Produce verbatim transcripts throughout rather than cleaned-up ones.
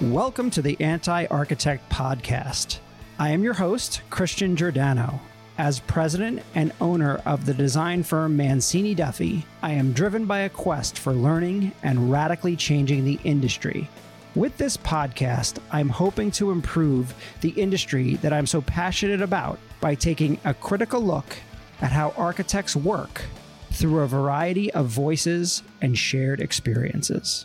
Welcome to the Anti-Architect Podcast. I am your host, Christian Giordano. As president and owner of the design firm Mancini Duffy, I am driven by a quest for learning and radically changing the industry. With this podcast, I'm hoping to improve the industry that I'm so passionate about by taking a critical look at how architects work through a variety of voices and shared experiences.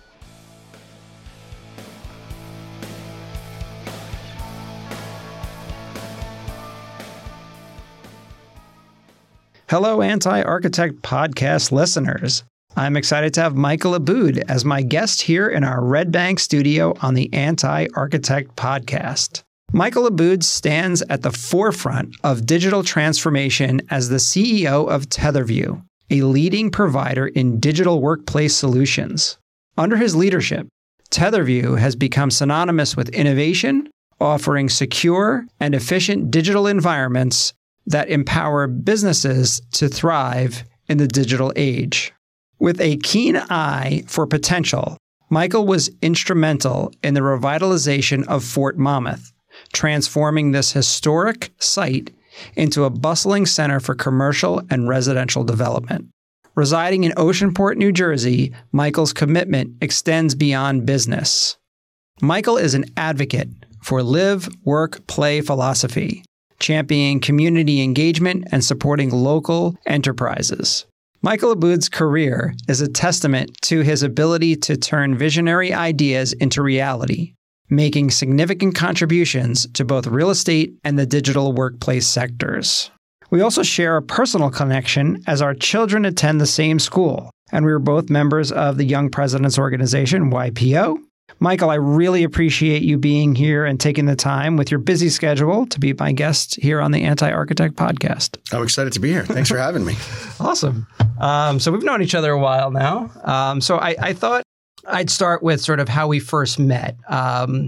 Hello, Anti-Architect Podcast listeners. I'm excited to have Michael Aboud as my guest here in our Red Bank studio on the Anti-Architect Podcast. Michael Aboud stands at the forefront of digital transformation as the C E O of Tetherview, a leading provider in digital workplace solutions. Under his leadership, Tetherview has become synonymous with innovation, offering secure and efficient digital environments that empower businesses to thrive in the digital age. With a keen eye for potential, Michael was instrumental in the revitalization of Fort Monmouth, transforming this historic site into a bustling center for commercial and residential development. Residing in Oceanport, New Jersey, Michael's commitment extends beyond business. Michael is an advocate for live, work, play philosophy, championing community engagement and supporting local enterprises. Michael Aboud's career is a testament to his ability to turn visionary ideas into reality, making significant contributions to both real estate and the digital workplace sectors. We also share a personal connection as our children attend the same school, and we are both members of the Young Presidents Organization, Y P O. Michael, I really appreciate you being here and taking the time with your busy schedule to be my guest here on the Anti-Architect Podcast. I'm excited to be here. Thanks for having me. Awesome. Um, so we've known each other a while now. Um, so I, I thought I'd start with sort of how we first met. Um,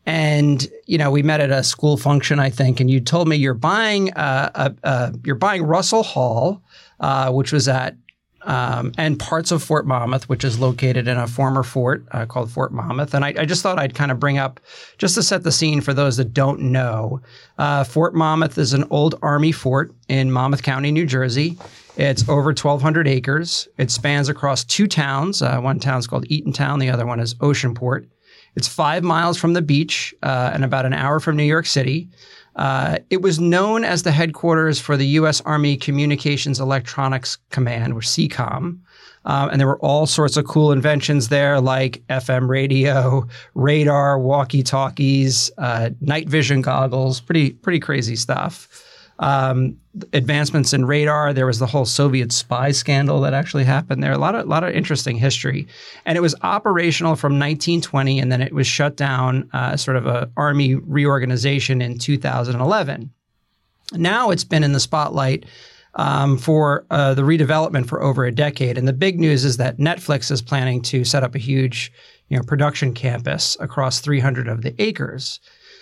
and, you know, we met at a school function, I think, and you told me you're buying uh, a, a, you're buying Russell Hall, uh, which was at Um, and parts of Fort Monmouth, which is located in a former fort uh, called Fort Monmouth. And I, I just thought I'd kind of bring up, just to set the scene for those that don't know, uh, Fort Monmouth is an old Army fort in Monmouth County, New Jersey. It's over twelve hundred acres. It spans across two towns. Uh, one town's called Eatontown. The other one is Oceanport. It's five miles from the beach uh, and about an hour from New York City. Uh, it was known as the headquarters for the U S Army Communications Electronics Command, or C COM. Um, and there were all sorts of cool inventions there, like F M radio, radar, walkie-talkies, uh, night vision goggles, pretty pretty crazy stuff. Um, advancements in radar. There was the whole Soviet spy scandal that actually happened there. A lot of lot of interesting history. And it was operational from nineteen twenty, and then it was shut down, uh, sort of a Army reorganization in two thousand eleven. Now it's been in the spotlight um, for uh, the redevelopment for over a decade. And the big news is that Netflix is planning to set up a huge, you know, production campus across three hundred of the acres.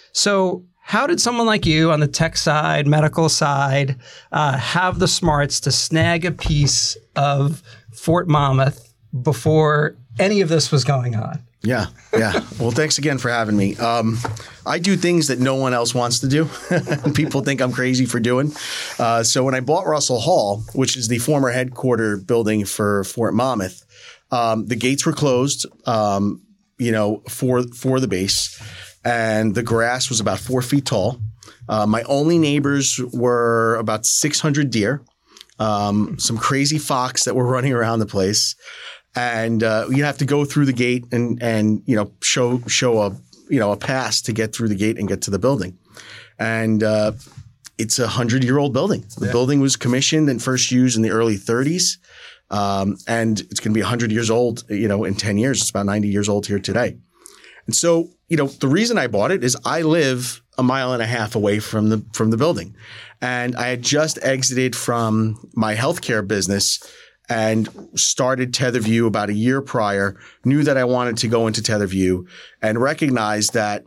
So how did someone like you on the tech side, medical side, uh, have the smarts to snag a piece of Fort Monmouth before any of this was going on? Yeah, yeah. Well, thanks again for having me. Um, I do things that no one else wants to do. People think I'm crazy for doing. Uh, so when I bought Russell Hall, which is the former headquarter building for Fort Monmouth, um, the gates were closed, um, you know, for for the base. And the grass was about four feet tall. Uh, my only neighbors were about six hundred deer, um, some crazy fox that were running around the place. And uh, you'd have to go through the gate and, and you know, show show a, you know, a pass to get through the gate and get to the building. And uh, it's a hundred-year-old building. The yeah. building was commissioned and first used in the early thirties. Um, and it's going to be one hundred years old, you know, in ten years. It's about ninety years old here today. And so, you know, the reason I bought it is I live a mile and a half away from the from the building. And I had just exited from my healthcare business and started Tetherview about a year prior, knew that I wanted to go into Tetherview and recognized that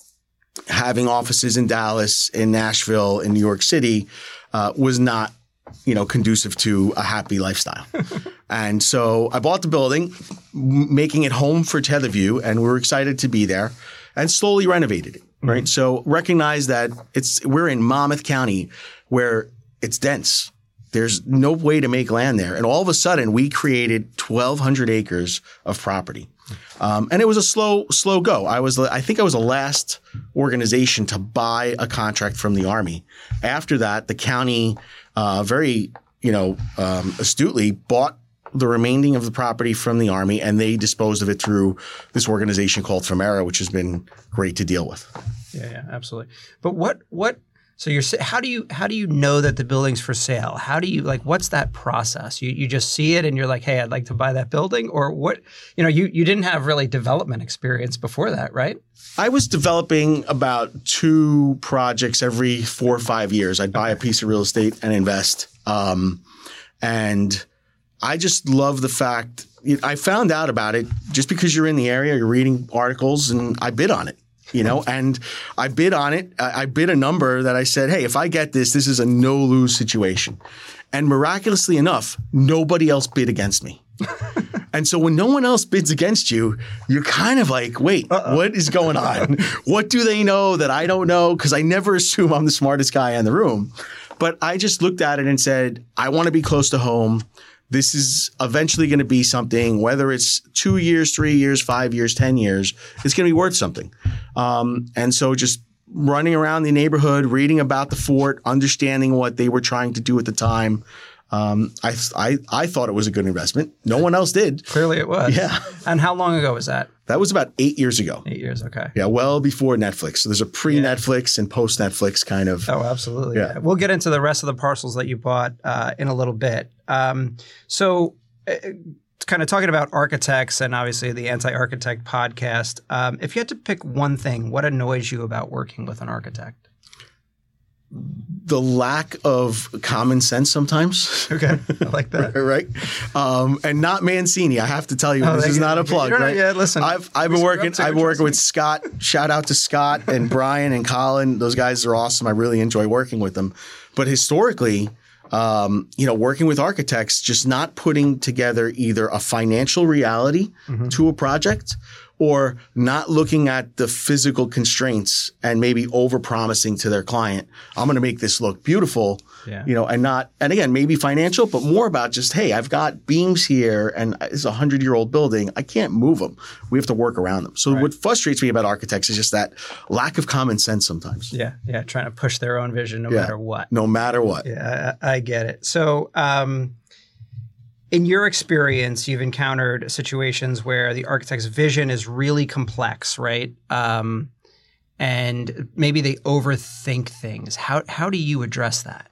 having offices in Dallas, in Nashville, in New York City uh, was not, you know, conducive to a happy lifestyle. And so I bought the building, m- making it home for Tetherview, and we were excited to be there, and slowly renovated it. Right. Mm-hmm. So recognize that it's we're in Monmouth County, where it's dense. There's no way to make land there. And all of a sudden, we created twelve hundred acres of property. Um, and it was a slow, slow go. I was, I think I was the last organization to buy a contract from the Army. After that, the county uh, very, you know, um, astutely bought the remaining of the property from the Army, and they disposed of it through this organization called Femera, which has been great to deal with. Yeah, yeah, absolutely. But what, what, so you're, how do you, how do you know that the building's for sale? How do you, like, what's that process? You, you just see it and you're like, hey, I'd like to buy that building? Or what, you know, you, you didn't have really development experience before that, right? I was developing about two projects every four or five years. I'd buy a piece of real estate and invest. Um, and I just love the fact I found out about it just because you're in the area, you're reading articles, and I bid on it. You know, and I bid on it. I bid a number that I said, hey, if I get this, this is a no-lose situation. And miraculously enough, nobody else bid against me. And so when no one else bids against you, you're kind of like, wait, Uh-oh. what is going on? What do they know that I don't know? Because I never assume I'm the smartest guy in the room. But I just looked at it and said, I want to be close to home. This is eventually going to be something, whether it's two years, three years, five years, ten years, it's going to be worth something. Um, and so just running around the neighborhood, reading about the fort, understanding what they were trying to do at the time, um, I, I, I thought it was a good investment. No one else did. Clearly it was. Yeah. And how long ago was that? That was about eight years ago. Eight years, okay. Yeah, well before Netflix. So there's a pre-Netflix yeah. and post-Netflix kind of. Oh, absolutely. Yeah. We'll get into the rest of the parcels that you bought uh, in a little bit. Um, so uh, kind of talking about architects and obviously the Anti-Architect podcast, um, if you had to pick one thing, what annoys you about working with an architect? The lack of common sense sometimes. Okay. I like that. Right. Um, and not Mancini. I have to tell you, oh, this is not a plug, right? Yeah, listen. I've, I've been working, I've been working with Scott. Shout out to Scott and Brian and Colin. Those guys are awesome. I really enjoy working with them. But historically, um, you know, working with architects, just not putting together either a financial reality mm-hmm. to a project or not looking at the physical constraints and maybe over-promising to their client, I'm going to make this look beautiful, yeah. you know, and not – and again, maybe financial, but more about just, hey, I've got beams here and it's a hundred-year-old building. I can't move them. We have to work around them. So right. what frustrates me about architects is just that lack of common sense sometimes. Yeah, yeah, trying to push their own vision no yeah. matter what. No matter what. Yeah, I, I get it. So um, – in your experience, you've encountered situations where the architect's vision is really complex, right? Um, and maybe they overthink things. How how do you address that?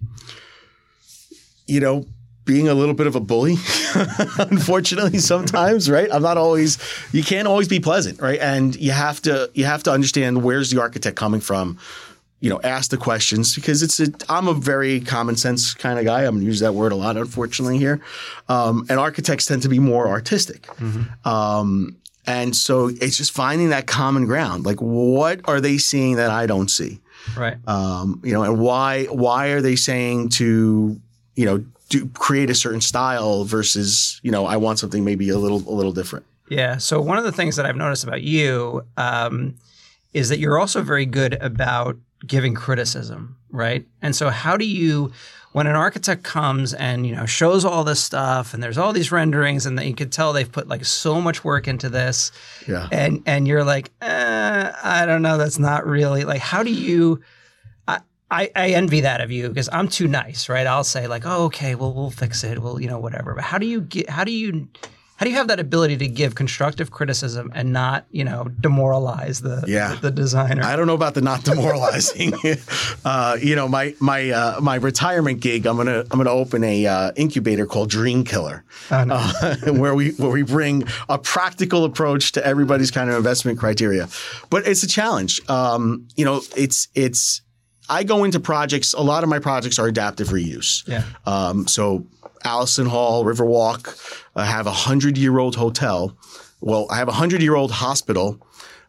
You know, being a little bit of a bully, unfortunately, sometimes, right? I'm not always. You can't always be pleasant, right? And you have to you have to understand where's the architect coming from. You know, ask the questions because it's a, I'm a very common sense kind of guy. I'm going to use that word a lot, unfortunately, here. Um, and architects tend to be more artistic. Mm-hmm. Um, and so it's just finding that common ground. Like, what are they seeing that I don't see? Right. Um, you know, and why why are they saying to, you know, do, create a certain style versus, you know, I want something maybe a little a little different. Yeah. So one of the things that I've noticed about you um, is that you're also very good about giving criticism, right? And so how do you, when an architect comes and, you know, shows all this stuff and there's all these renderings and you can tell they've put like so much work into this yeah. and, and you're like, eh, I don't know, that's not really, like, how do you, I, I, I envy that of you because I'm too nice, right? I'll say like, oh, okay, well, we'll fix it. We'll, you know, whatever. But how do you get, how do you, How do you have that ability to give constructive criticism and not, you know, demoralize the yeah. the, the designer? I don't know about the not demoralizing. uh, you know, my my uh, my retirement gig, I'm gonna I'm gonna open a uh, incubator called Dream Killer, oh, no. uh, where we where we bring a practical approach to everybody's kind of investment criteria. But it's a challenge. Um, you know, it's it's. I go into projects. A lot of my projects are adaptive reuse. Yeah. Um, so. Allison Hall, Riverwalk, I have a hundred-year-old hotel. Well, I have a hundred-year-old hospital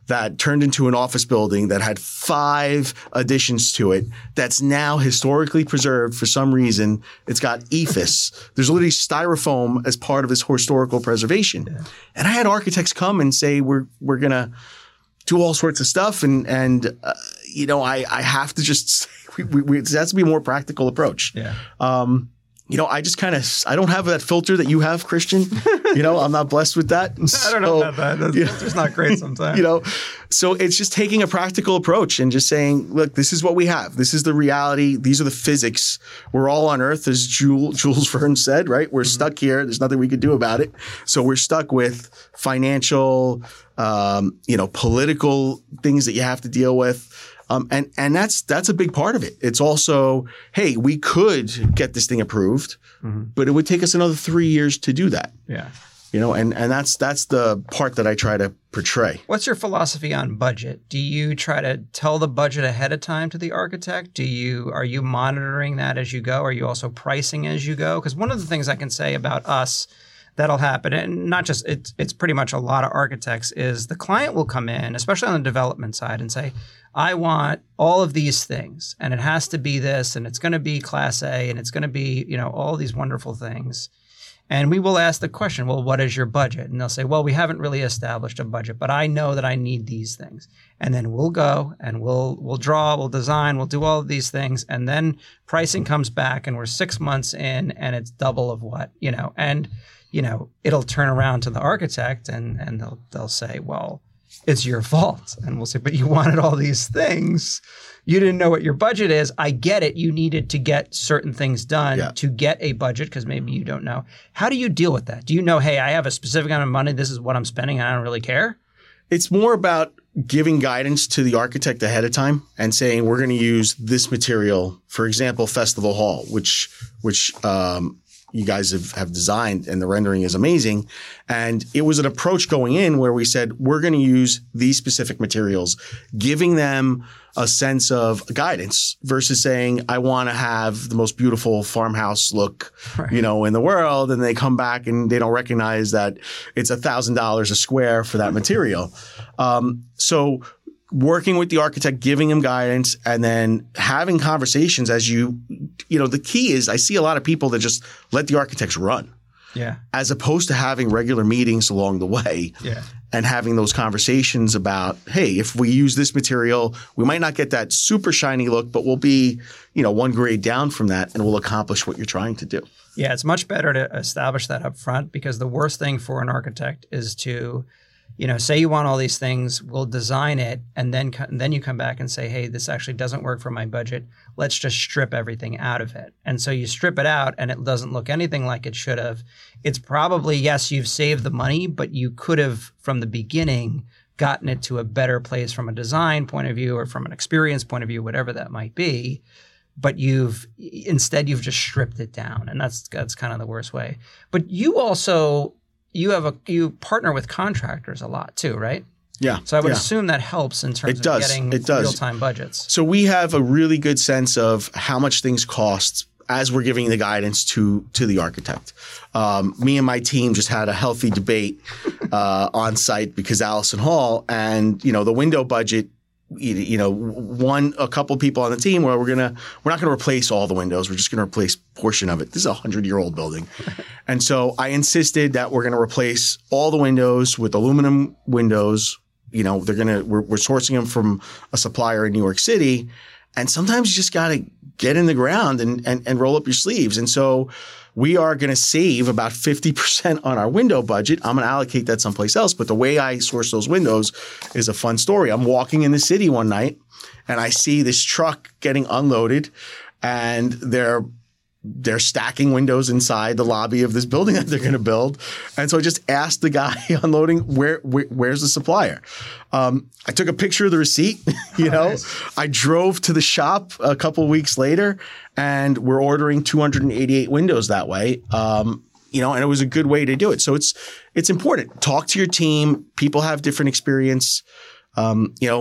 that turned into an office building that had five additions to it that's now historically preserved for some reason. It's got E F I S. There's literally styrofoam as part of this historical preservation. Yeah. And I had architects come and say, we're we're going to do all sorts of stuff. And, and uh, you know, I, I have to just say, we, we, we, it has to be a more practical approach. Yeah. Um, You know, I just kind of, I don't have that filter that you have, Christian. You know, I'm not blessed with that. So, I don't know about that. That's, yeah. It's just not great sometimes. You know, so it's just taking a practical approach and just saying, look, this is what we have. This is the reality. These are the physics. We're all on Earth, as Jules, Jules Verne said, right? We're mm-hmm. stuck here. There's nothing we could do about it. So we're stuck with financial, um, you know, political things that you have to deal with. Um, and, and that's, that's a big part of it. It's also, hey, we could get this thing approved, mm-hmm. but it would take us another three years to do that. Yeah. You know, and, and that's, that's the part that I try to portray. What's your philosophy on budget? Do you try to tell the budget ahead of time to the architect? Do you, are you monitoring that as you go? Are you also pricing as you go? Because one of the things I can say about us that'll happen, and not just, it's, it's pretty much a lot of architects, is the client will come in, especially on the development side, and say, I want all of these things, and it has to be this, and it's going to be Class A, and it's going to be, you know, all these wonderful things. And we will ask the question, well, what is your budget? And they'll say, well, we haven't really established a budget, but I know that I need these things. And then we'll go and we'll we'll draw, we'll design, we'll do all of these things. And then pricing comes back and we're six months in and it's double of what, you know, and, you know, it'll turn around to the architect and, and they'll they'll say, well, it's your fault. And we'll say, but you wanted all these things. You didn't know what your budget is. I get it. You needed to get certain things done yeah. to get a budget because maybe you don't know. How do you deal with that? Do you know, hey, I have a specific amount of money. This is what I'm spending and I don't really care? It's more about giving guidance to the architect ahead of time and saying, we're going to use this material. For example, Festival Hall, which, which, um, you guys have, have designed, and the rendering is amazing. And it was an approach going in where we said, we're going to use these specific materials, giving them a sense of guidance versus saying, I want to have the most beautiful farmhouse look, right. you know, in the world. And they come back and they don't recognize that it's a thousand dollars a square for that material. Um, so working with the architect, giving him guidance, and then having conversations as you, you know, the key is I see a lot of people that just let the architects run. Yeah. As opposed to having regular meetings along the way. Yeah. And having those conversations about, hey, if we use this material, we might not get that super shiny look, but we'll be, you know, one grade down from that and we'll accomplish what you're trying to do. Yeah, it's much better to establish that up front because the worst thing for an architect is to, you know, say you want all these things, we'll design it, and then and then you come back and say, hey, this actually doesn't work for my budget. Let's just strip everything out of it. And so you strip it out and it doesn't look anything like it should have. It's probably, yes, you've saved the money, but you could have, from the beginning, gotten it to a better place from a design point of view or from an experience point of view, whatever that might be. But you've instead you've just stripped it down, and that's that's kind of the worst way. But you also you have a you partner with contractors a lot too, right? Yeah. So I would yeah. assume that helps in terms it does. of getting it does. real-time budgets. So we have a really good sense of how much things cost as we're giving the guidance to to the architect. Um, me and my team just had a healthy debate uh, on site because Allison Hall and you know the window budget. You, you know, one a couple people on the team where we're gonna we're not gonna replace all the windows. We're just gonna replace a portion of it. This is a hundred year old building, and so I insisted that we're gonna replace all the windows with aluminum windows. You know, they're gonna we're, we're sourcing them from a supplier in New York City, and sometimes you just gotta get in the ground and and, and roll up your sleeves. And so we are going to save about fifty percent on our window budget. I'm going to allocate that someplace else. But the way I source those windows is a fun story. I'm walking in the city one night and I see this truck getting unloaded and they're they're stacking windows inside the lobby of this building that they're going to build. And so I just asked the guy unloading, where, where where's the supplier? Um, I took a picture of the receipt, you know, nice. I drove to the shop a couple of weeks later and we're ordering two hundred eighty-eight windows that way. Um, you know, and it was a good way to do it. So it's, it's important. Talk to your team. People have different experience. Um, you know,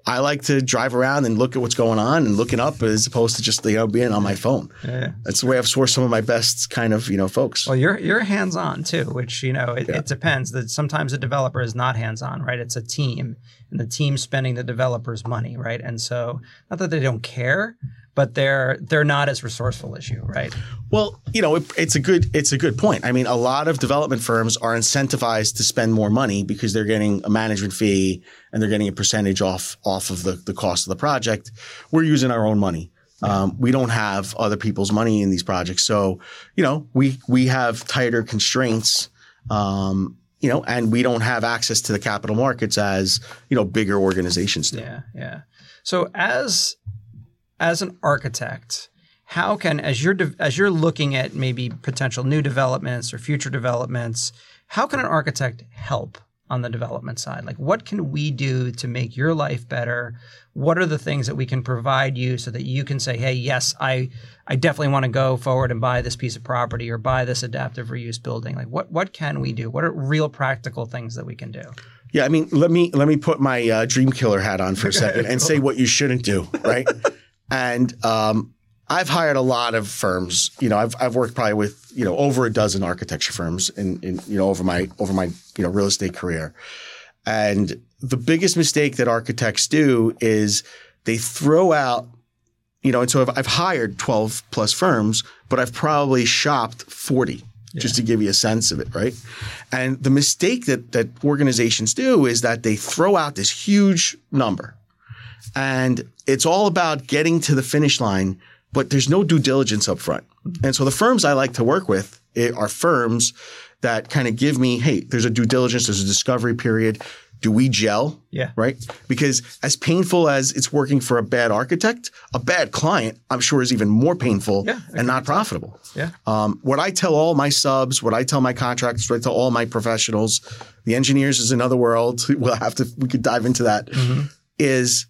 I like to drive around and look at what's going on and looking up as opposed to just, you know, being on my phone. Yeah. That's the way I've sourced some of my best kind of, you know, folks. Well, you're you're hands-on too, which, you know, it, yeah. it depends. That sometimes a developer is not hands-on, right? It's a team, and the team's spending the developer's money, right? And so, not that they don't care, but they're they're not as resourceful as you, right? Well, you know, it, it's a good it's a good point. I mean, a lot of development firms are incentivized to spend more money because they're getting a management fee and they're getting a percentage off off of the, the cost of the project. We're using our own money. Yeah. Um, we don't have other people's money in these projects, so you know, we we have tighter constraints. Um, you know, and we don't have access to the capital markets as, you know, bigger organizations do. Yeah, yeah. So as as an architect, how can, as you're de- as you're looking at maybe potential new developments or future developments, how can an architect help on the development side? Like, what can we do to make your life better? What are the things that we can provide you so that you can say, hey, yes, I I definitely want to go forward and buy this piece of property or buy this adaptive reuse building? Like, what what can we do? What are real practical things that we can do? Yeah, I mean, let me let me put my uh, dream killer hat on for a second and say what you shouldn't do, right? And um, I've hired a lot of firms. You know, I've I've worked probably with, you know, over a dozen architecture firms in, in you know over my over my you know real estate career. And the biggest mistake that architects do is they throw out, you know, and so I've, I've hired twelve plus firms, but I've probably shopped forty. Yeah. Just to give you a sense of it, right? And the mistake that that organizations do is that they throw out this huge number, and it's all about getting to the finish line, but there's no due diligence up front. And so the firms I like to work with are firms that kind of give me, hey, there's a due diligence, there's a discovery period. Do we gel? Yeah. Right? Because as painful as it's working for a bad architect, a bad client, I'm sure, is even more painful yeah, and not profitable. Yeah. Um, what I tell all my subs, what I tell my contractors, what I tell all my professionals, the engineers is another world. We'll have to, we could dive into that, mm-hmm. is,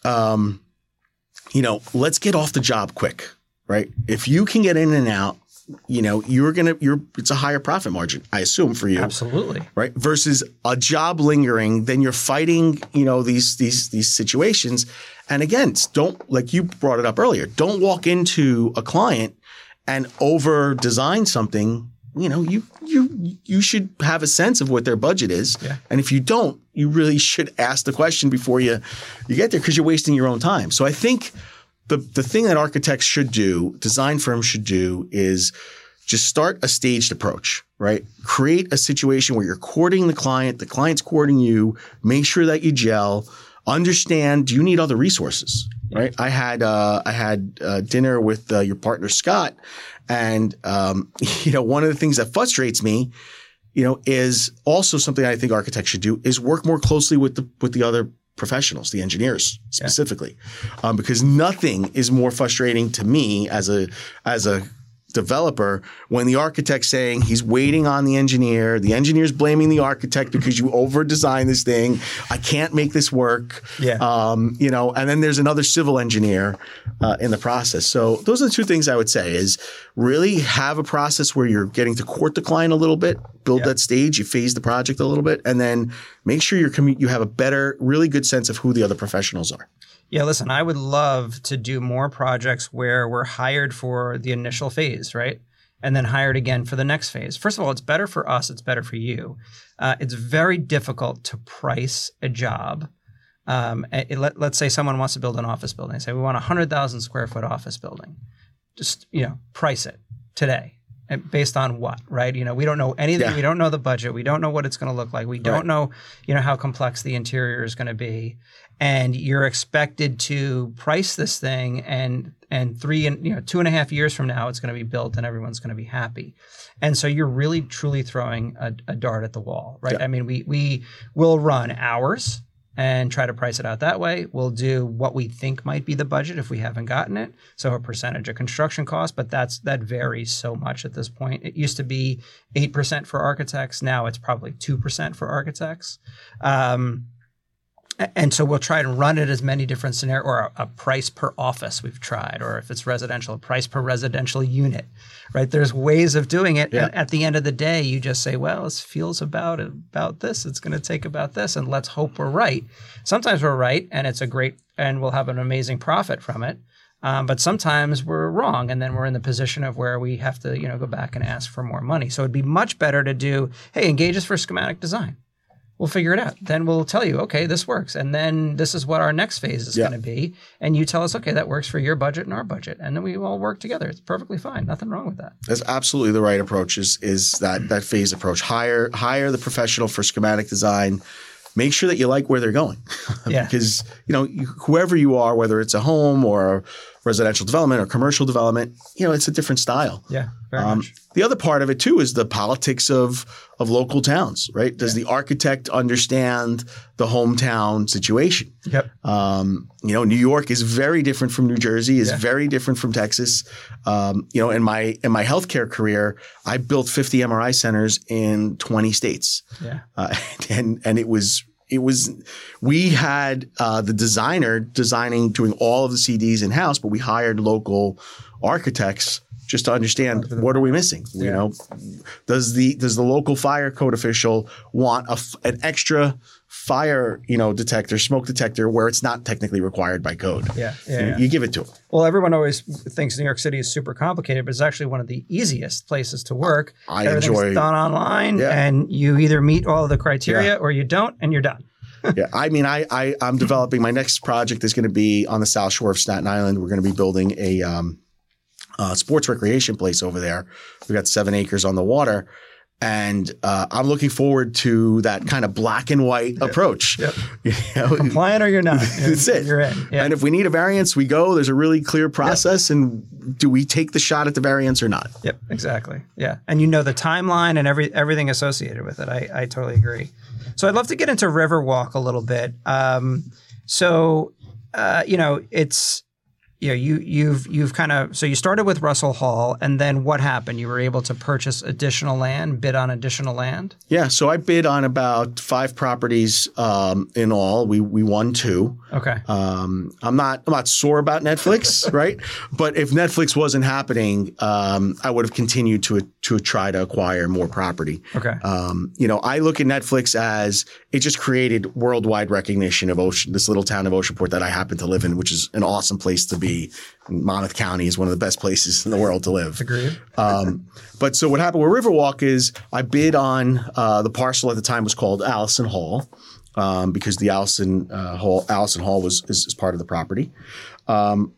um, you know, let's get off the job quick, right? If you can get in and out, you know, you're going to, you're, it's a higher profit margin, I assume, for you. Absolutely. Right. Versus a job lingering, then you're fighting, you know, these, these, these situations. And again, don't, like you brought it up earlier, don't walk into a client and over design something. You know, you, you, you should have a sense of what their budget is. Yeah. And if you don't, you really should ask the question before you, you get there, because you're wasting your own time. So I think The the thing that architects should do, design firms should do, is just start a staged approach, right? Create a situation where you're courting the client, the client's courting you, make sure that you gel, understand, do you need other resources, right? I had uh, I had uh, dinner with uh, your partner, Scott, and um, you know, one of the things that frustrates me, you know, is also something I think architects should do is work more closely with the with the other professionals, the engineers specifically, yeah. um, because nothing is more frustrating to me as a as a developer when the architect's saying he's waiting on the engineer, the engineer's blaming the architect because you over-designed this thing. I can't make this work. Yeah. Um, you know, and then there's another civil engineer uh, in the process. So those are the two things I would say is really have a process where you're getting to court the client a little bit, build yeah. that stage, you phase the project a little bit, and then make sure you're commu- you have a better, really good sense of who the other professionals are. Yeah, listen, I would love to do more projects where we're hired for the initial phase, right? And then hired again for the next phase. First of all, it's better for us. It's better for you. Uh, it's very difficult to price a job. Um, it, let, let's say someone wants to build an office building. Say we want a one hundred thousand square foot office building. Just, you know, price it today. Based on what, right? You know, we don't know anything. Yeah. We don't know the budget. We don't know what it's going to look like. We don't right. know, you know, how complex the interior is going to be. And you're expected to price this thing, and and three and you know two and a half years from now, it's going to be built and everyone's going to be happy. And so you're really truly throwing a, a dart at the wall, right? Yeah. I mean, we we will run hours and try to price it out that way. We'll do what we think might be the budget if we haven't gotten it. So a percentage of construction cost, but that's that varies so much at this point. It used to be eight percent for architects. Now it's probably two percent for architects. Um, And so we'll try and run it as many different scenarios, or a, a price per office we've tried, or if it's residential, a price per residential unit, right? There's ways of doing it. Yeah. And at the end of the day, you just say, well, this feels about, about this. It's going to take about this, and let's hope we're right. Sometimes we're right, and it's a great, and we'll have an amazing profit from it. Um, but sometimes we're wrong, and then we're in the position of where we have to, you know, go back and ask for more money. So it'd be much better to do, hey, engage us for schematic design. We'll figure it out. Then we'll tell you, okay, this works. And then this is what our next phase is yeah. going to be. And you tell us, okay, that works for your budget and our budget. And then we all work together. It's perfectly fine. Nothing wrong with that. That's absolutely the right approach is, is that, that phase approach. Hire, hire the professional for schematic design. Make sure that you like where they're going. Yeah. Because, you know, whoever you are, whether it's a home or a residential development or commercial development, you know, it's a different style. Yeah, very um, much. The other part of it, too, is the politics of of local towns, right? Does yeah. the architect understand the hometown situation? Yep. Um, you know, New York is very different from New Jersey, is yeah. very different from Texas. Um, you know, in my in my healthcare career, I built fifty M R I centers in twenty states. Yeah. Uh, and and it was It was, we had uh, the designer designing, doing all of the C Ds in house, but we hired local architects just to understand what are we missing. Yeah. You know, does the does the local fire code official want a, an extra fire, you know, detector, smoke detector, where it's not technically required by code? Yeah, yeah, you, yeah. you give it to them. Well, everyone always thinks New York City is super complicated, but it's actually one of the easiest places to work. I Everything's enjoy done online, yeah. and you either meet all of the criteria Yeah. or you don't, and you're done. Yeah, I mean, I, I I'm developing my next project is going to be on the South Shore of Staten Island. We're going to be building a um, uh, sports recreation place over there. We got seven acres on the water, and uh, I'm looking forward to that kind of black and white Yep. approach. Yep. You know? Compliant or you're not. That's it. You're in. Yeah. And if we need a variance, we go. There's a really clear process, yep. and do we take the shot at the variance or not? Yep, exactly. Yeah, and you know the timeline and every everything associated with it. I, I totally agree. So I'd love to get into Riverwalk a little bit. Um, so, uh, you know, it's, you know, you, you've, you've kind of, so you started with Russell Hall, and then what happened? You were able to purchase additional land, bid on additional land? Yeah. So I bid on about five properties um, in all. We, we won two. Okay. Um, I'm not, I'm not sore about Netflix, right? But if Netflix wasn't happening, um, I would have continued to, to try to acquire more property. Okay. Um, you know, I look at Netflix as it just created worldwide recognition of Ocean, this little town of Oceanport that I happen to live in, which is an awesome place to be. Monmouth County is one of the best places in the world to live. Agreed. um, but so what happened with Riverwalk is I bid on uh, the parcel at the time was called Allison Hall um, because the Allison uh, Hall Allison Hall was is, is part of the property, um,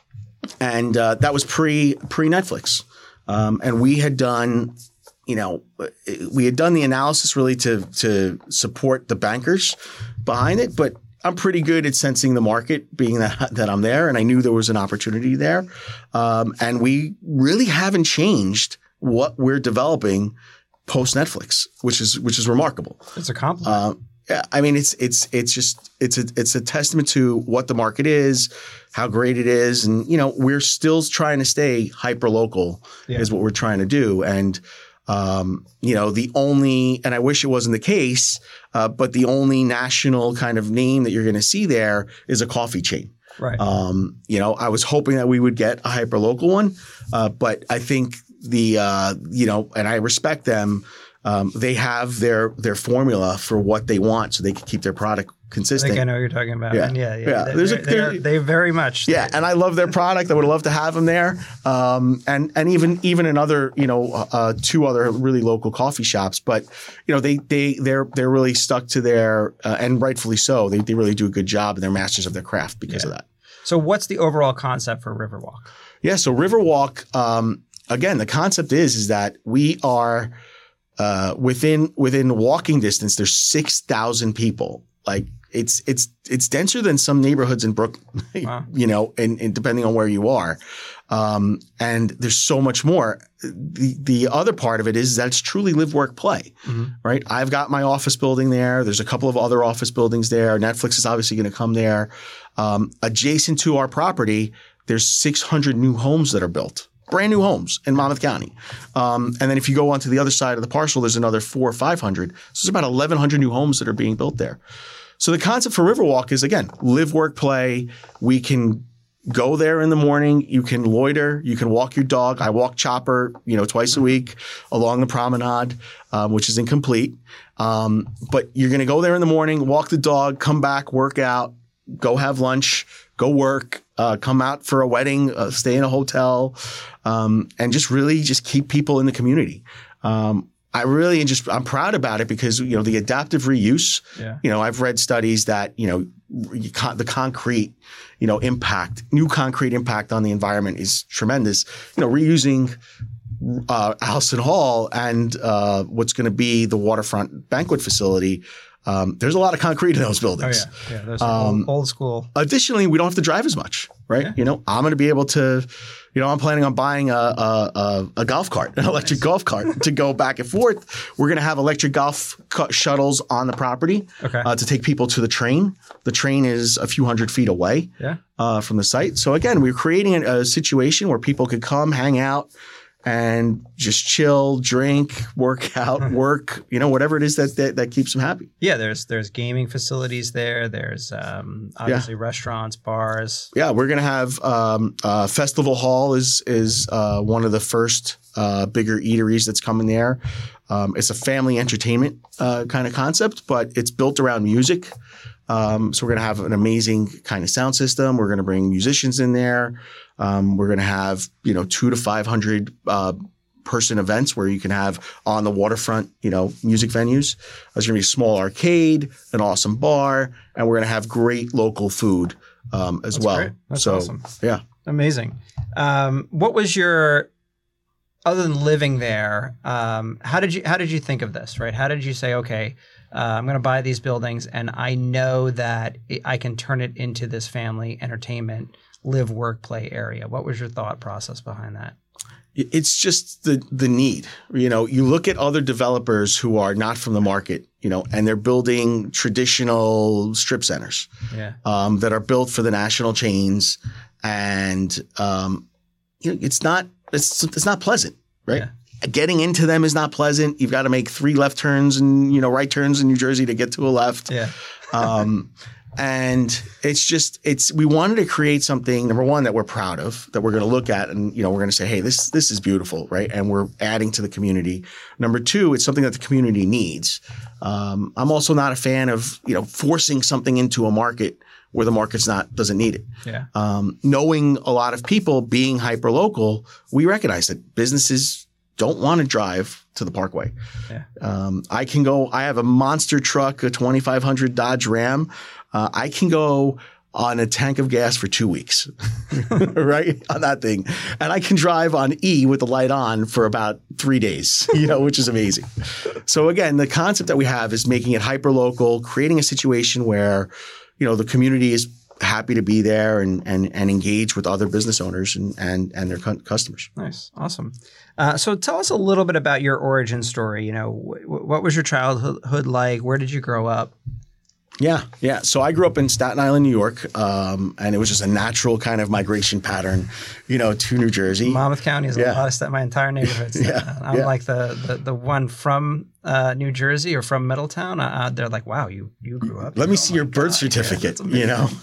and uh, that was pre pre Netflix, um, and we had done. You know, we had done the analysis really to to support the bankers behind it, but I'm pretty good at sensing the market, being that that I'm there, and I knew there was an opportunity there. Um, and we really haven't changed what we're developing post Netflix, which is which is remarkable. It's a compliment. Uh, yeah, I mean, it's it's it's just it's a it's a testament to what the market is, how great it is, and you know, we're still trying to stay hyper local. Yeah. Is what we're trying to do, and. Um, you know, the only, and I wish it wasn't the case, uh, but the only national kind of name that you're going to see there is a coffee chain. Right. Um, you know, I was hoping that we would get a hyper local one, uh, but I think the, uh, you know, and I respect them. Um, they have their their formula for what they want, so they can keep their product consistent. I think I know what you're talking about. Yeah, and yeah, yeah. yeah. They, There's a, they, they very much. Yeah, and I love their product. I would love to have them there. Um, and and even even in other, you know, uh, two other really local coffee shops. But you know, they they they're they're really stuck to their uh, and rightfully so. They they really do a good job, and they're masters of their craft because yeah. of that. So, what's the overall concept for Riverwalk? Yeah, so Riverwalk. Um, again, the concept is is that we are. Uh, within within walking distance, there's six thousand people. Like it's it's it's denser than some neighborhoods in Brooklyn, wow. you know, and, and depending on where you are. Um, and there's so much more. The the other part of it is that it's truly live, work, play, mm-hmm. right? I've got my office building there. There's a couple of other office buildings there. Netflix is obviously going to come there. Um, adjacent to our property, there's six hundred new homes that are built. Brand new homes in Monmouth County. Um, and then if you go onto the other side of the parcel, there's another four or five hundred. So there's about eleven hundred new homes that are being built there. So the concept for Riverwalk is, again, live, work, play. We can go there in the morning. You can loiter. You can walk your dog. I walk Chopper, you know, twice a week along the promenade, um, which is incomplete. Um, but you're going to go there in the morning, walk the dog, come back, work out, go have lunch, go work, uh, come out for a wedding, uh, stay in a hotel, um, and just really just keep people in the community. Um, I really just I'm proud about it because, you know, the adaptive reuse, yeah. you know, I've read studies that, you know, the concrete, you know, impact, new concrete impact on the environment is tremendous. You know, reusing uh, Allison Hall and uh, what's going to be the waterfront banquet facility. Um, there's a lot of concrete in those buildings. Oh, yeah. Yeah, those are um, old, old school. Additionally, we don't have to drive as much, right? Yeah. You know, I'm going to be able to, you know, I'm planning on buying a, a, a, a golf cart, an electric nice. golf cart to go back and forth. We're going to have electric golf shuttles on the property okay. uh, to take people to the train. The train is a few hundred feet away yeah. uh, from the site. So again, we're creating a, a situation where people could come, hang out, and just chill, drink, work out, work, you know, whatever it is that, that that keeps them happy. Yeah, there's there's gaming facilities there. There's um, obviously yeah. restaurants, bars. Yeah, we're gonna have um, uh, Festival Hall is is uh, one of the first uh, bigger eateries that's coming there. Um, it's a family entertainment uh, kind of concept, but it's built around music. Um, so we're going to have an amazing kind of sound system. We're going to bring musicians in there. Um, we're going to have, you know, two to five hundred uh, person events where you can have on the waterfront, you know, music venues. There's going to be a small arcade, an awesome bar, and we're going to have great local food um, as That's well. Great. That's so, awesome. Yeah. Amazing. Um, what was your, other than living there, um, how did you how did you think of this, right? How did you say, okay, Uh, I'm going to buy these buildings, and I know that it, I can turn it into this family entertainment, live, work, play area. What was your thought process behind that? It's just the the need. You know, you look at other developers who are not from the market, you know, and they're building traditional strip centers yeah. um, that are built for the national chains, and um, you know, it's not it's it's not pleasant, right? Yeah. Getting into them is not pleasant. You've got to make three left turns and, you know, right turns in New Jersey to get to a left. Yeah. um, and it's just, it's, we wanted to create something, number one, that we're proud of, that we're going to look at and, you know, we're going to say, hey, this, this is beautiful, right? And we're adding to the community. Number two, it's something that the community needs. Um, I'm also not a fan of, you know, forcing something into a market where the market's not, doesn't need it. Yeah. Um, knowing a lot of people being hyper local, we recognize that businesses don't want to drive to the Parkway. Yeah. Um, I can go, I have a monster truck, a twenty-five hundred Dodge Ram. Uh, I can go on a tank of gas for two weeks, right? On that thing. And I can drive on E with the light on for about three days, you know, which is amazing. So again, the concept that we have is making it hyper local, creating a situation where, you know, the community is happy to be there and and and engage with other business owners and and and their cu- customers. Nice, awesome. Uh, so tell us a little bit about your origin story. You know, wh- what was your childhood like? Where did you grow up? Yeah, yeah. So I grew up in Staten Island, New York, um, and it was just a natural kind of migration pattern, you know, to New Jersey. Monmouth County is yeah. a lot of stuff. My entire neighborhood. yeah, I'm yeah. like the, the the one from uh, New Jersey or from Middletown. Uh, they're like, wow, you you grew up. Let here. me oh see your birth God. certificate. Yeah, you know,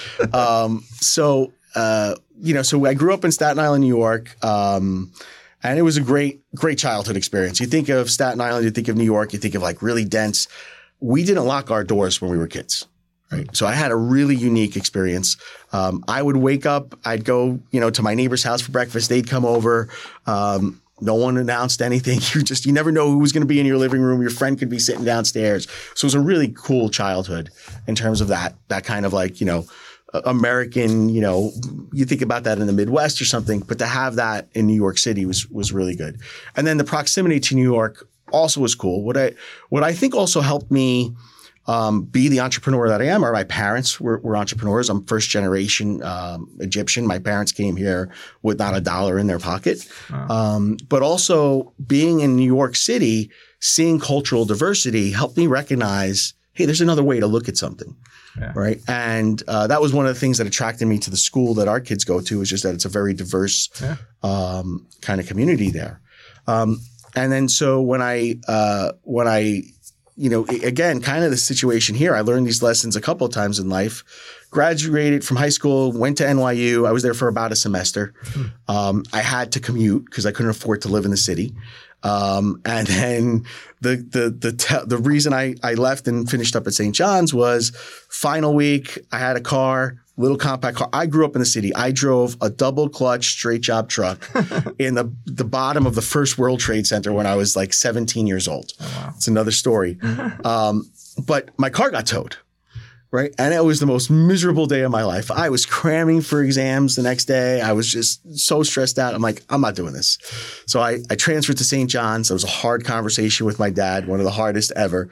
um, so uh, you know, so I grew up in Staten Island, New York. Um, And it was a great, great childhood experience. You think of Staten Island, you think of New York, you think of like really dense. We didn't lock our doors when we were kids, right? So I had a really unique experience. Um, I would wake up, I'd go, you know, to my neighbor's house for breakfast. They'd come over. Um, no one announced anything. You just, you never know who was going to be in your living room. Your friend could be sitting downstairs. So it was a really cool childhood in terms of that, that kind of like, you know, American, you know, you think about that in the Midwest or something, but to have that in New York City was was really good. And then the proximity to New York also was cool. What I what I think also helped me um, be the entrepreneur that I am, or my parents were, were entrepreneurs. I'm first generation um, Egyptian. My parents came here with not a dollar in their pocket. Wow. Um, but also being in New York City, seeing cultural diversity helped me recognize, hey, there's another way to look at something. Yeah. Right. And uh, that was one of the things that attracted me to the school that our kids go to, is just that it's a very diverse yeah. um, kind of community there. Um, and then so when I uh, when I you know, again, kind of the situation here. I learned these lessons a couple of times in life. Graduated from high school, went to N Y U. I was there for about a semester. Hmm. Um, I had to commute because I couldn't afford to live in the city. Um, and then the the the te- the reason I I left and finished up at Saint John's was final week. I had a car, little compact car. I grew up in the city. I drove a double clutch straight job truck in the the bottom of the First World Trade Center when I was like seventeen years old. Oh, wow. It's another story. um, but my car got towed. Right. And it was the most miserable day of my life. I was cramming for exams the next day. I was just so stressed out. I'm like, I'm not doing this. So I, I transferred to Saint John's. It was a hard conversation with my dad, one of the hardest ever.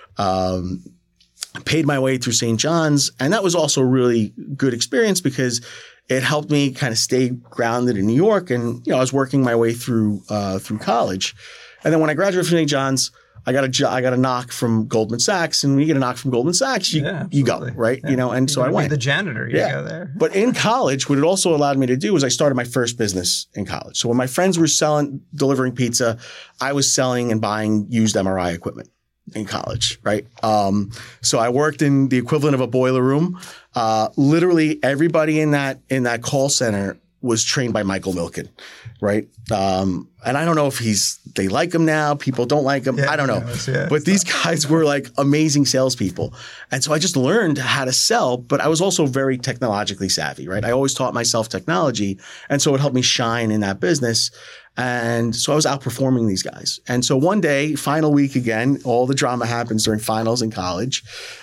Um, paid my way through Saint John's. And that was also a really good experience because it helped me kind of stay grounded in New York. And, you know, I was working my way through uh, through college. And then when I graduated from Saint John's, I got a jo- I got a knock from Goldman Sachs, and when you get a knock from Goldman Sachs, you, yeah, you go, right? Yeah. You know, and you so I went. The janitor, you yeah. go there. But in college, what it also allowed me to do was I started my first business in college. So when my friends were selling, delivering pizza, I was selling and buying used M R I equipment in college, right? Um, so I worked in the equivalent of a boiler room. Uh, literally everybody in that in that call center was trained by Michael Milken, right? Um, and I don't know if he's, they like him now, people don't like him, yeah, I don't know. Knows, yeah, but these tough. guys were like amazing salespeople. And so I just learned how to sell, but I was also very technologically savvy, right? I always taught myself technology. And so it helped me shine in that business. And so I was outperforming these guys. And so one day, final week again, all the drama happens during finals in college.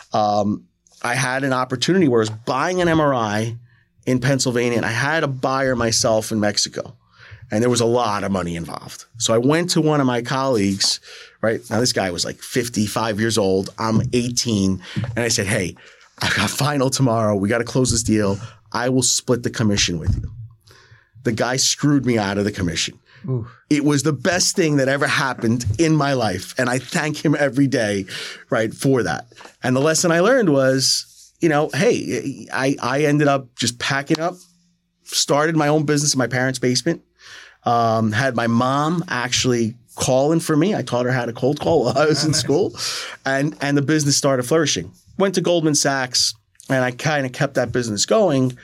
Um, I had an opportunity where I was buying an M R I in Pennsylvania, and I had a buyer myself in Mexico, and there was a lot of money involved. So I went to one of my colleagues, right? Now this guy was like fifty-five years old. I'm eighteen. And I said, hey, I got final tomorrow. We got to close this deal. I will split the commission with you. The guy screwed me out of the commission. Ooh. It was the best thing that ever happened in my life. And I thank him every day, right, for that. And the lesson I learned was, you know, hey, I, I ended up just packing up, started my own business in my parents' basement, um, had my mom actually calling for me. I taught her how to cold call while I was oh, in nice. school, and and the business started flourishing. Went to Goldman Sachs, and I kind of kept that business going.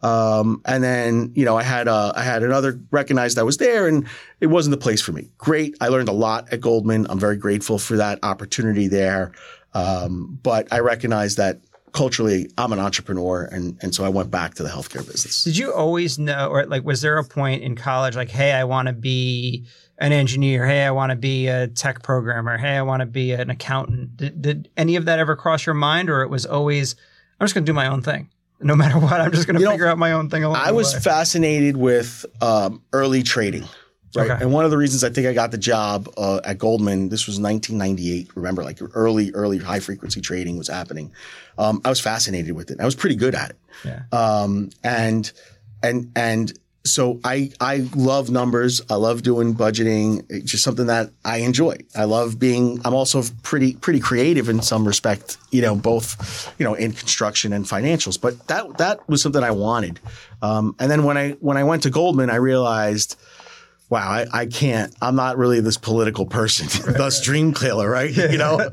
Um, and then, you know, I had a, I had another recognized I was there, and it wasn't the place for me. Great. I learned a lot at Goldman. I'm very grateful for that opportunity there. Um, but I recognized that culturally, I'm an entrepreneur, and and so I went back to the healthcare business. Did you always know, or like, was there a point in college like, hey, I want to be an engineer. Hey, I want to be a tech programmer. Hey, I want to be an accountant. Did, did any of that ever cross your mind, or it was always, I'm just going to do my own thing? No matter what, I'm just going to figure know, out my own thing along I was way. fascinated with um, early trading. Right. Okay. And one of the reasons I think I got the job uh, at Goldman, this was nineteen ninety-eight. Remember, like early, early high frequency trading was happening. Um, I was fascinated with it. I was pretty good at it. Yeah. Um, and, and, and so I, I love numbers. I love doing budgeting. It's just something that I enjoy. I love being, I'm also pretty, pretty creative in some respect, you know, both, you know, in construction and financials, but that, that was something I wanted. Um, and then when I, when I went to Goldman, I realized, wow, I, I can't, I'm not really this political person, right, thus right. dream killer, right? Yeah. You know?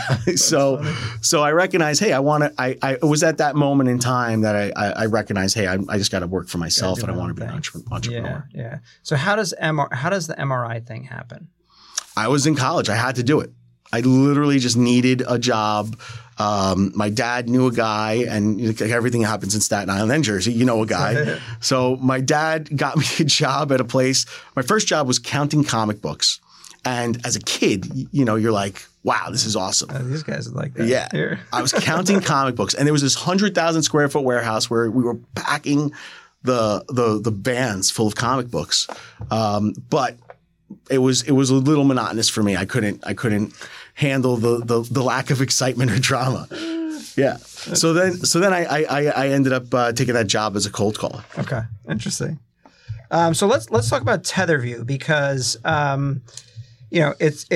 so, so I recognize, hey, I want to, I, I, it was at that moment in time that I, I, I recognize, hey, I, I just got to work for myself and I want to be an entrepreneur. Yeah, yeah. So how does M R, how does the M R I thing happen? I was in college. I had to do it. I literally just needed a job. Um, my dad knew a guy, and everything happens in Staten Island and Jersey. You know a guy. So my dad got me a job at a place. My first job was counting comic books. And as a kid, you know, you're like, wow, this is awesome. Oh, these guys are like that. Yeah. Here. I was counting comic books. And there was this one hundred thousand square foot warehouse where we were packing the the the vans full of comic books. Um, but it was it was a little monotonous for me. I couldn't I couldn't handle the the, the lack of excitement or drama. Yeah. So then so then I I, I ended up uh, taking that job as a cold caller. Okay. Interesting. Um, so let's let's talk about Tetherview, because um, you know it's it's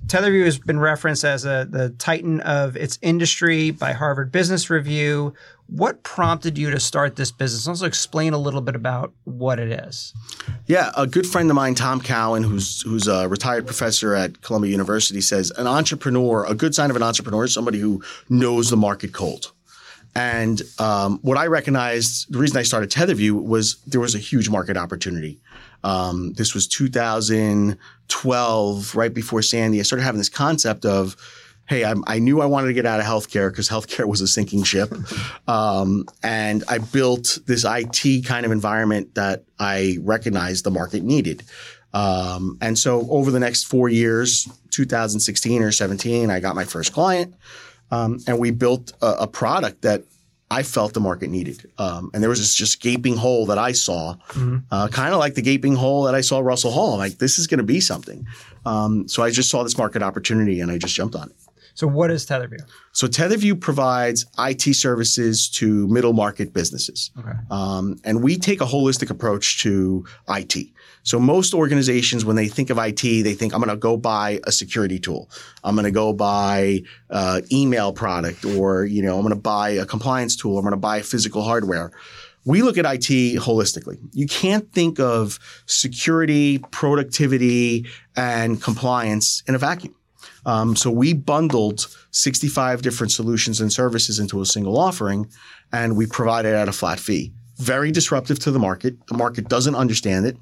Tetherview has been referenced as a, the titan of its industry by Harvard Business Review. What prompted you to start this business? Also explain a little bit about what it is. Yeah, a good friend of mine, Tom Cowan, who's who's a retired professor at Columbia University, says an entrepreneur, a good sign of an entrepreneur is somebody who knows the market cold. And um, what I recognized, the reason I started Tetherview was there was a huge market opportunity. Um, this was two thousand twelve, right before Sandy. I started having this concept of, hey, I, I knew I wanted to get out of healthcare because healthcare was a sinking ship. Um, and I built this I T kind of environment that I recognized the market needed. Um, and so over the next four years, two thousand sixteen or seventeen, I got my first client. Um, and we built a, a product that I felt the market needed. Um, and there was this just gaping hole that I saw, mm-hmm. uh, kind of like the gaping hole that I saw Russell Hall. I'm like, this is going to be something. Um, so I just saw this market opportunity and I just jumped on it. So what is Tetherview? So Tetherview provides I T services to middle market businesses. Okay. Um, and we take a holistic approach to I T. So most organizations, when they think of I T, they think, I'm going to go buy a security tool. I'm going to go buy uh email product, or, you know, I'm going to buy a compliance tool. I'm going to buy physical hardware. We look at I T holistically. You can't think of security, productivity, and compliance in a vacuum. Um, so we bundled sixty-five different solutions and services into a single offering, and we provide it at a flat fee. Very disruptive to the market. The market doesn't understand it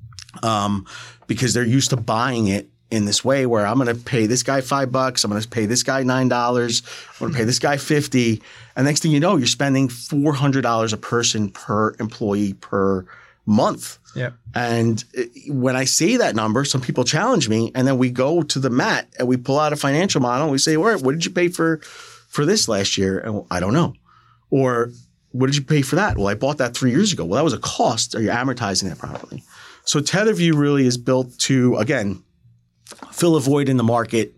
um, because they're used to buying it in this way where I'm going to pay this guy five bucks. I'm going to pay this guy nine dollars. I'm going to pay this guy fifty. And next thing you know, you're spending four hundred dollars a person per employee per month. Yeah. And when I say that number, some people challenge me, and then we go to the mat and we pull out a financial model and we say, all right, what did you pay for, for this last year? And well, I don't know. Or what did you pay for that? Well, I bought that three years ago. Well, that was a cost. Are you amortizing that properly? So Tetherview really is built to, again, fill a void in the market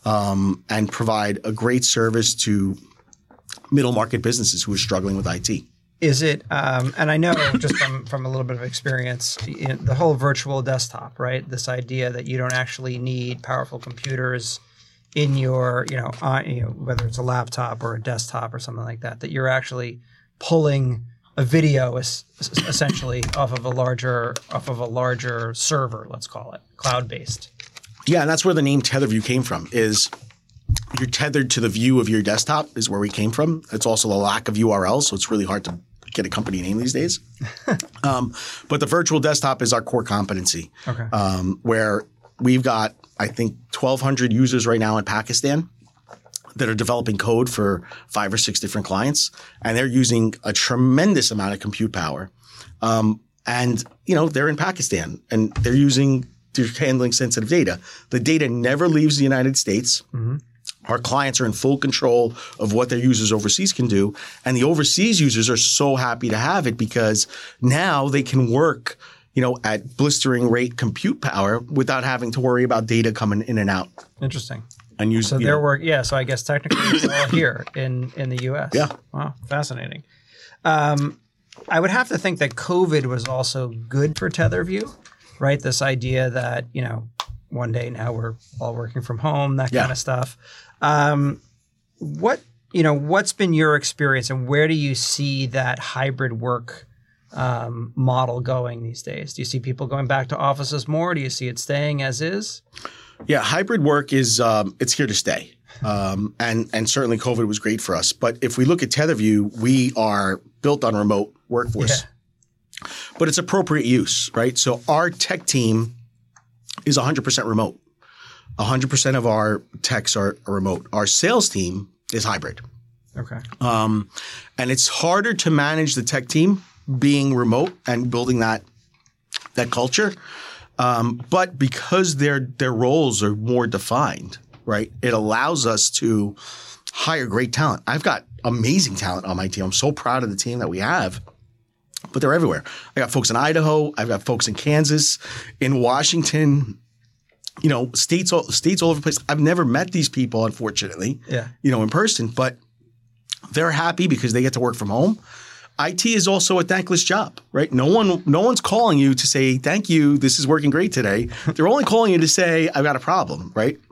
um, and provide a great service to middle market businesses who are struggling with I T. Is it, um, and I know just from, from a little bit of experience, in the whole virtual desktop, right? This idea that you don't actually need powerful computers in your, you know, on, you know, whether it's a laptop or a desktop or something like that, that you're actually pulling a video es- essentially off of a larger, off of a larger server, let's call it, cloud-based. Yeah, and that's where the name Tetherview came from. Is you're tethered to the view of your desktop is where we came from. It's also the lack of U R Ls, so it's really hard to get a company name these days. um, but the virtual desktop is our core competency. Okay. Um, where we've got, I think, twelve hundred users right now in Pakistan that are developing code for five or six different clients, and they're using a tremendous amount of compute power. Um, and you know, they're in Pakistan and they're using, they're handling sensitive data. The data never leaves the United States. Mm-hmm. Our clients are in full control of what their users overseas can do. And the overseas users are so happy to have it because now they can work, you know, at blistering rate compute power without having to worry about data coming in and out. Interesting. And use, so their work, yeah. So I guess technically it's all here in, in the U S. Yeah. Wow. Fascinating. Um, I would have to think that COVID was also good for Tetherview, right? This idea that, you know, one day now we're all working from home, that yeah. kind of stuff. Um, what, you know, what's been your experience and where do you see that hybrid work um, model going these days? Do you see people going back to offices more? Do you see it staying as is? Yeah, hybrid work is um, it's here to stay. Um, and, and certainly COVID was great for us. But if we look at Tetherview, we are built on remote workforce. Yeah. But it's appropriate use, right? So our tech team is one hundred percent remote. one hundred percent of our techs are, are remote. Our sales team is hybrid. Okay. Um, and it's harder to manage the tech team being remote and building that that culture. Um, but because their their roles are more defined, right, it allows us to hire great talent. I've got amazing talent on my team. I'm so proud of the team that we have. But they're everywhere. I got folks in Idaho. I've got folks in Kansas, in Washington, you know, states all, states all over the place. I've never met these people, unfortunately, yeah. you know, in person, but they're happy because they get to work from home. I T is also a thankless job, right? No one, no one's calling you to say, thank you, this is working great today. They're only calling you to say, I've got a problem, right?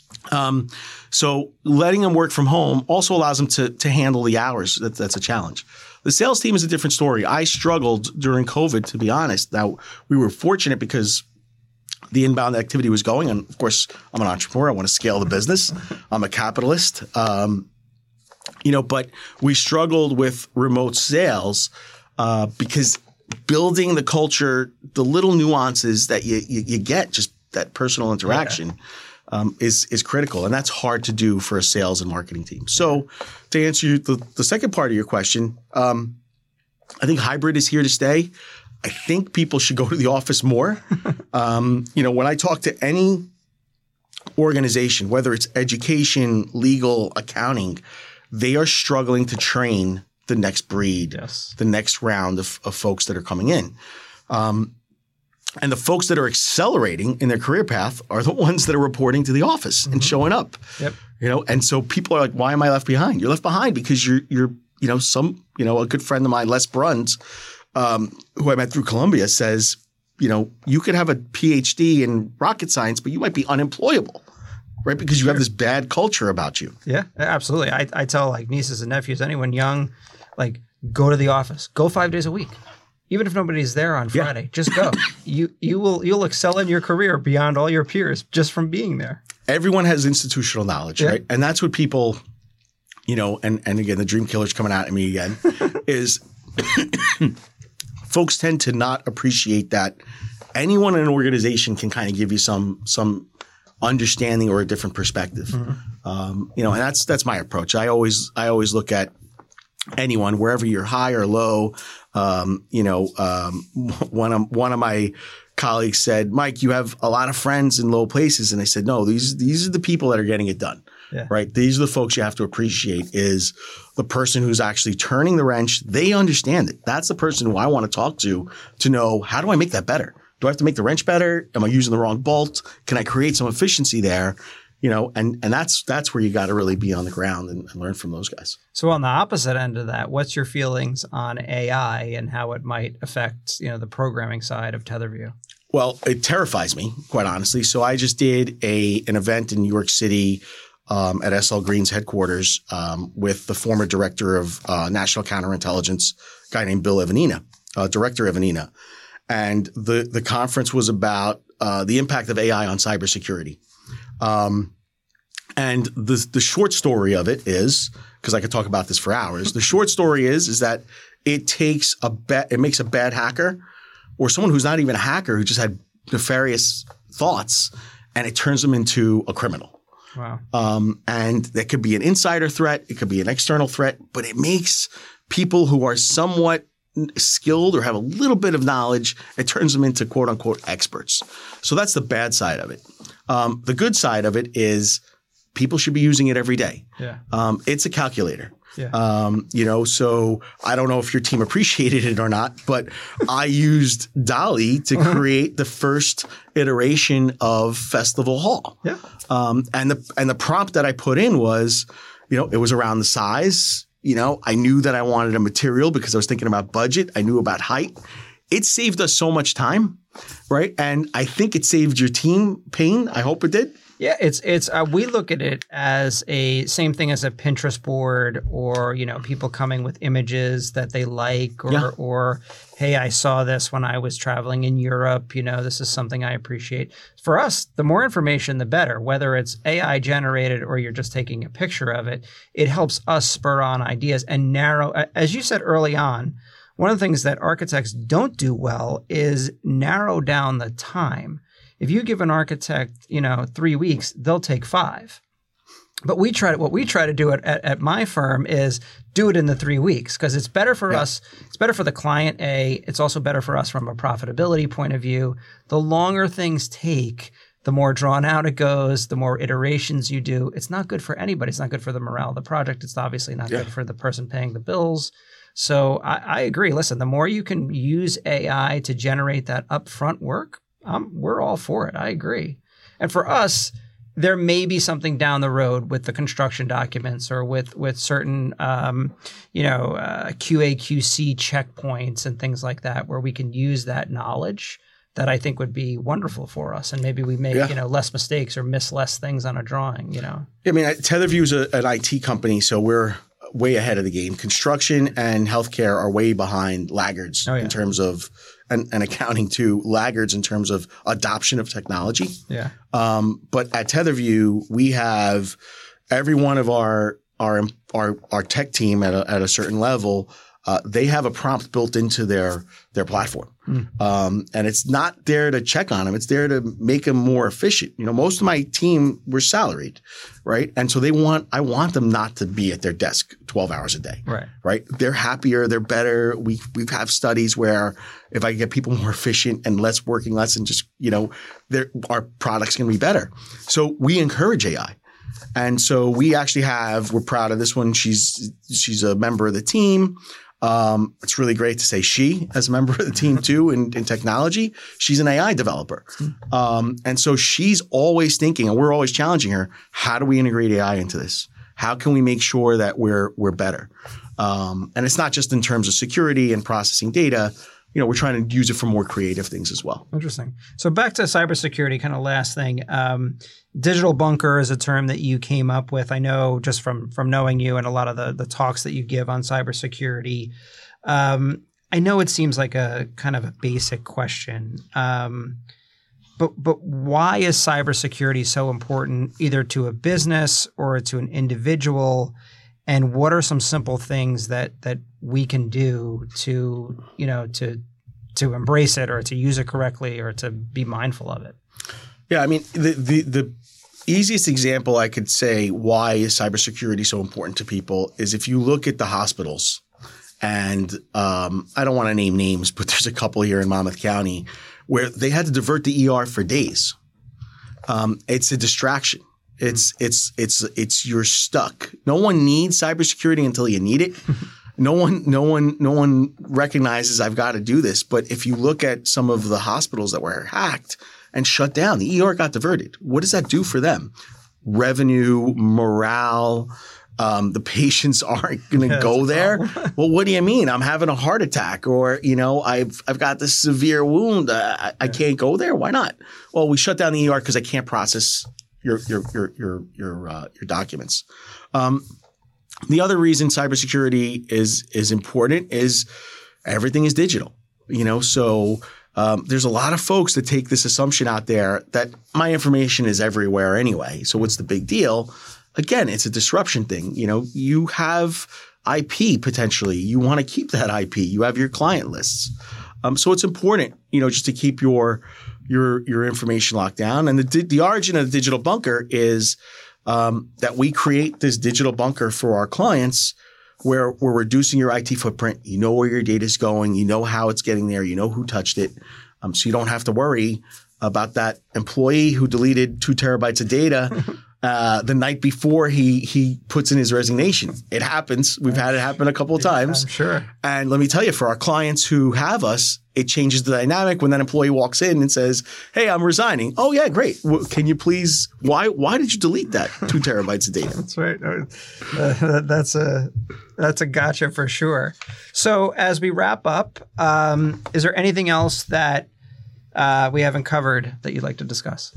Um, so letting them work from home also allows them to to handle the hours. That, that's a challenge. The sales team is a different story. I struggled during COVID, to be honest. Now, we were fortunate because the inbound activity was going. And of course, I'm an entrepreneur. I want to scale the business. I'm a capitalist. Um, you know, but we struggled with remote sales uh, because building the culture, the little nuances that you, you, you get, just that personal interaction, yeah. um, is is critical. And that's hard to do for a sales and marketing team. So to answer you, the, the second part of your question, um, I think hybrid is here to stay. I think people should go to the office more. um, you know, when I talk to any organization, whether it's education, legal, accounting, they are struggling to train the next breed, yes. the next round of, of folks that are coming in. Um, and the folks that are accelerating in their career path are the ones that are reporting to the office mm-hmm. and showing up. Yep. You know, and so people are like, why am I left behind? You're left behind because you're, you're, you know, some, you know, a good friend of mine, Les Bruns, um, who I met through Columbia, says, you know, you could have a P H D in rocket science, but you might be unemployable. Right, because you sure. have this bad culture about you. Yeah, absolutely. I, I tell like nieces and nephews, anyone young, like go to the office, go five days a week, even if nobody's there on Friday. Yeah. Just go. you you will you'll excel in your career beyond all your peers just from being there. Everyone has institutional knowledge, yeah. right? And that's what people, you know, and and again, the dream killer's coming out at me again, is folks tend to not appreciate that anyone in an organization can kind of give you some some. understanding or a different perspective. Mm-hmm. Um, you know, and that's that's my approach. I always I always look at anyone, wherever you're high or low. Um, you know, um, one of one of my colleagues said, "Mike, you have a lot of friends in low places," and I said, "No, these these are the people that are getting it done." Yeah. Right? These are the folks you have to appreciate. Is the person who's actually turning the wrench. They understand it. That's the person who I want to talk to to know, how do I make that better? Do I have to make the wrench better? Am I using the wrong bolt? Can I create some efficiency there? You know, and and that's that's where you got to really be on the ground and, and learn from those guys. So on the opposite end of that, what's your feelings on A I and how it might affect, you know, the programming side of TetherView? Well, it terrifies me, quite honestly. So I just did a an event in New York City um, at S L Green's headquarters um, with the former director of uh, National Counterintelligence, a guy named Bill Evanina, uh, Director Evanina. And the, the conference was about uh, the impact of A I on cybersecurity. Um, and the the short story of it is, because I could talk about this for hours, the short story is is that it takes a ba- it makes a bad hacker or someone who's not even a hacker who just had nefarious thoughts, and it turns them into a criminal. Wow. Um, and that could be an insider threat, it could be an external threat, but it makes people who are somewhat skilled or have a little bit of knowledge, it turns them into quote unquote experts. So that's the bad side of it. Um, the good side of it is people should be using it every day. Yeah. Um, it's a calculator. Yeah. Um, you know, so I don't know if your team appreciated it or not, but I used DALL-E to create the first iteration of Festival Hall. Yeah. Um, and the and the prompt that I put in was, you know, it was around the size. You know, I knew that I wanted a material because I was thinking about budget. I knew about height. It saved us so much time, right? And I think it saved your team pain. I hope it did. Yeah, it's it's uh, we look at it as a same thing as a Pinterest board, or you know, people coming with images that they like, or yeah. or hey, I saw this when I was traveling in Europe. You know, this is something I appreciate. For us, the more information, the better. Whether it's A I generated or you're just taking a picture of it, it helps us spur on ideas and narrow. As you said early on, one of the things that architects don't do well is narrow down the time. If you give an architect, you know, three weeks, they'll take five. But we try to, what we try to do at, at, at my firm is do it in the three weeks because it's better for yeah. us. It's better for the client, A. It's also better for us from a profitability point of view. The longer things take, the more drawn out it goes, the more iterations you do. It's not good for anybody. It's not good for the morale of the project. It's obviously not yeah. good for the person paying the bills. So I, I agree. Listen, the more you can use A I to generate that upfront work, Um, we're all for it. I agree. And for us, there may be something down the road with the construction documents or with with certain, um, you know, uh, Q A Q C checkpoints and things like that, where we can use that knowledge that I think would be wonderful for us. And maybe we make, Yeah. you know, less mistakes or miss less things on a drawing, you know? I mean, Tetherview is a, an I T company, so we're way ahead of the game. Construction and healthcare are way behind laggards Oh, yeah. in terms of, and, and accounting too, laggards in terms of adoption of technology. Yeah. Um, but at Tetherview, we have every one of our our our, our tech team at a, at a certain level. Uh, they have a prompt built into their their platform, mm. um, and it's not there to check on them. It's there to make them more efficient. You know, most of my team were salaried, right? And so they want I want them not to be at their desk twelve hours a day, right? Right? They're happier. They're better. We we have studies where if I get people more efficient and less working less, and just you know, our product's going to be better. So we encourage A I. And so we actually have, we're proud of this one. She's, she's a member of the team. Um, it's really great to say she as a member of the team too in, in technology. She's an A I developer. Um, and so she's always thinking, and we're always challenging her, how do we integrate A I into this? How can we make sure that we're, we're better? Um, and it's not just in terms of security and processing data. You know, we're trying to use it for more creative things as well. Interesting. So back to cybersecurity, kind of last thing. Um, digital bunker is a term that you came up with. I know just from from knowing you and a lot of the the talks that you give on cybersecurity. Um, I know it seems like a kind of a basic question, um, but but why is cybersecurity so important, either to a business or to an individual? And what are some simple things that that we can do to, you know, to to embrace it or to use it correctly or to be mindful of it? Yeah, I mean, the the, the easiest example I could say why is cybersecurity so important to people is if you look at the hospitals, and um, I don't want to name names, but there's a couple here in Monmouth County where they had to divert the E R for days. Um, it's a distraction. It's it's it's it's you're stuck. No one needs cybersecurity until you need it. No one no one no one recognizes I've got to do this. But if you look at some of the hospitals that were hacked and shut down, the E R got diverted. What does that do for them? Revenue, morale. Um, the patients aren't going to yeah, go there. Well, what do you mean? I'm having a heart attack, or you know, I've I've got this severe wound. Uh, I, I can't go there. Why not? Well, we shut down the E R because I can't process your your your your your uh, your documents. Um, the other reason cybersecurity is is important is everything is digital. You know, so um, there's a lot of folks that take this assumption out there that my information is everywhere anyway. So what's the big deal? Again, it's a disruption thing. You know, you have I P potentially. You want to keep that I P. You have your client lists. Um, so it's important, you know, just to keep your your your information locked down. And the the origin of the digital bunker is um, that we create this digital bunker for our clients where we're reducing your I T footprint. You know where your data is going. You know how it's getting there. You know who touched it. Um, so you don't have to worry about that employee who deleted two terabytes of data uh, the night before he he puts in his resignation. It happens. We've had it happen a couple of times. I'm sure. And let me tell you, for our clients who have us, it changes the dynamic when that employee walks in and says, "Hey, I'm resigning." Oh, yeah, great. Well, can you please? Why? Why did you delete that two terabytes of data? That's right. Uh, that's a that's a gotcha for sure. So as we wrap up, um, is there anything else that uh, we haven't covered that you'd like to discuss?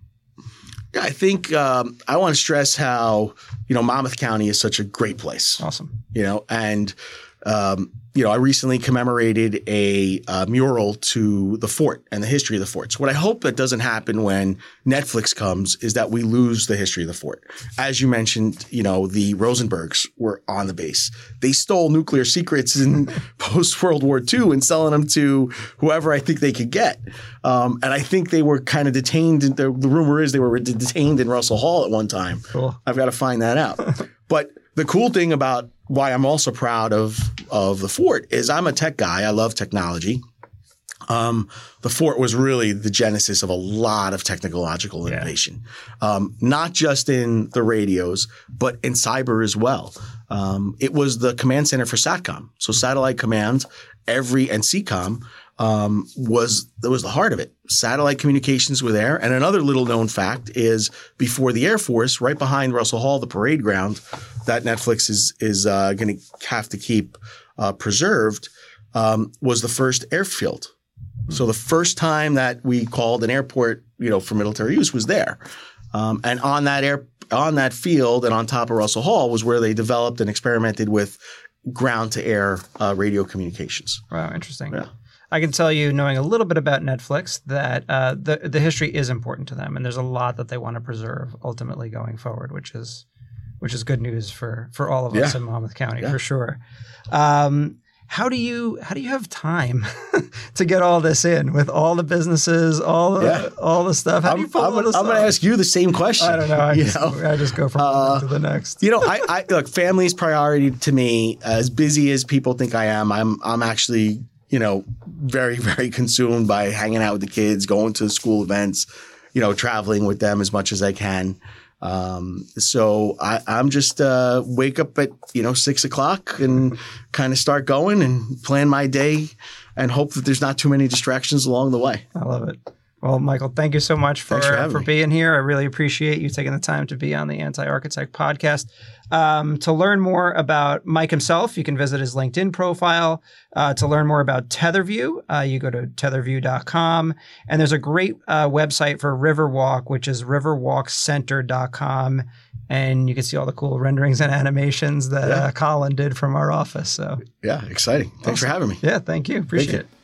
Yeah, I think um, I want to stress how, you know, Monmouth County is such a great place. Awesome. You know, and, um, you know, I recently commemorated a uh, mural to the fort and the history of the fort. So what I hope that doesn't happen when Netflix comes is that we lose the history of the fort. As you mentioned, you know, the Rosenbergs were on the base. They stole nuclear secrets in post-World War Two and selling them to whoever I think they could get. Um, and I think they were kind of detained. The, the rumor is they were detained in Russell Hall at one time. Cool. I've got to find that out. But the cool thing about why I'm also proud of of the fort is I'm a tech guy. I love technology. Um, the fort was really the genesis of a lot of technological innovation, yeah. um, not just in the radios, but in cyber as well. Um, it was the command center for SATCOM. So satellite command, every and C COM um, was that was the heart of it. Satellite communications were there. And another little known fact is before the Air Force, right behind Russell Hall, the parade ground that Netflix is is uh, going to have to keep uh, preserved, um, was the first airfield So the first time that we called an airport, you know, for military use was there. Um, and on that air, on that field and on top of Russell Hall was where they developed and experimented with ground-to-air uh, radio communications. Wow, interesting. Yeah. I can tell you, knowing a little bit about Netflix, that uh, the the history is important to them, and there's a lot that they want to preserve ultimately going forward, which is which is good news for for all of us Yeah. in Monmouth County Yeah. for sure. Um, how do you how do you have time to get all this in with all the businesses, all the Yeah. all the stuff? How I'm, do you pull I'm, all this I'm going to off? ask you the same question. I don't know. I, you just, know? I just go from Uh, one to the next. You know, I, I look, family's priority to me. As busy as people think I am, I'm I'm actually, you know, very, very consumed by hanging out with the kids, going to school events, you know, traveling with them as much as I can. Um, so I, I'm just uh, wake up at, you know, six o'clock and kind of start going and plan my day and hope that there's not too many distractions along the way. I love it. Well, Michael, thank you so much for, Thanks for having for me. being here. I really appreciate you taking the time to be on the Anti-Architect podcast. Um, to learn more about Mike himself, you can visit his LinkedIn profile. Uh, to learn more about Tetherview, uh, you go to tetherview dot com. And there's a great uh, website for Riverwalk, which is riverwalk center dot com. And you can see all the cool renderings and animations that Yeah. uh, Colin did from our office. So, Yeah, exciting. Thanks for having me. yeah, thank you. Appreciate you. it.